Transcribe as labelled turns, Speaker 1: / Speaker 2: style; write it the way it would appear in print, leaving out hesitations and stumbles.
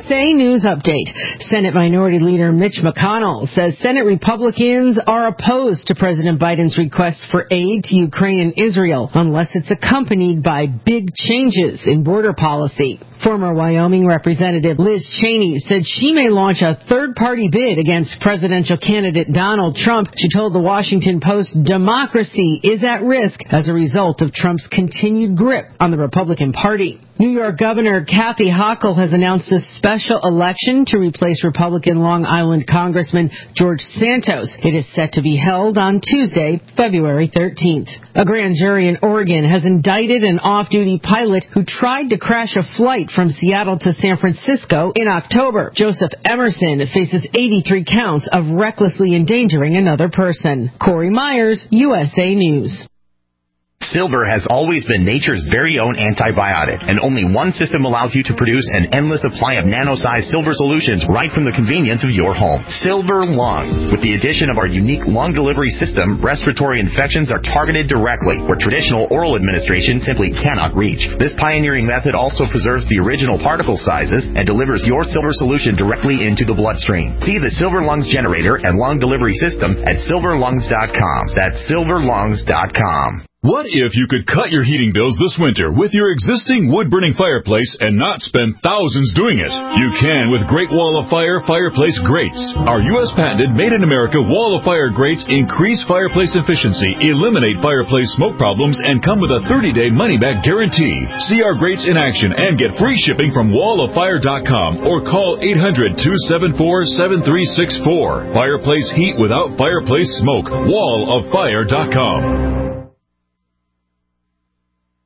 Speaker 1: USA News Update. Senate Minority Leader Mitch McConnell says Senate Republicans are opposed to President Biden's request for aid to Ukraine and Israel unless it's accompanied by big changes in border policy. Former Wyoming Representative Liz Cheney said she may launch a third-party bid against presidential candidate Donald Trump. She told the Washington Post democracy is at risk as a result of Trump's continued grip on the Republican Party. New York Governor Kathy Hochul has announced a special election to replace Republican Long Island Congressman George Santos. It is set to be held on Tuesday, February 13th. A grand jury in Oregon has indicted an off-duty pilot who tried to crash a flight from Seattle to San Francisco in October. Joseph Emerson faces 83 counts of recklessly endangering another person. Corey Myers, USA News.
Speaker 2: Silver has always been nature's very own antibiotic, and only one system allows you to produce an endless supply of nano-sized silver solutions right from the convenience of your home. Silver Lung. With the addition of our unique lung delivery system, respiratory infections are targeted directly, where traditional oral administration simply cannot reach. This pioneering method also preserves the original particle sizes and delivers your silver solution directly into the bloodstream. See the Silver Lungs generator and lung delivery system at silverlungs.com. That's silverlungs.com.
Speaker 3: What if you could cut your heating bills this winter with your existing wood-burning fireplace and not spend thousands doing it? You can with Great Wall of Fire fireplace grates. Our U.S. patented made-in-America Wall of Fire grates increase fireplace efficiency, eliminate fireplace smoke problems, and come with a 30-day money-back guarantee. See our grates in action and get free shipping from walloffire.com or call 800-274-7364. Fireplace heat without fireplace smoke. walloffire.com.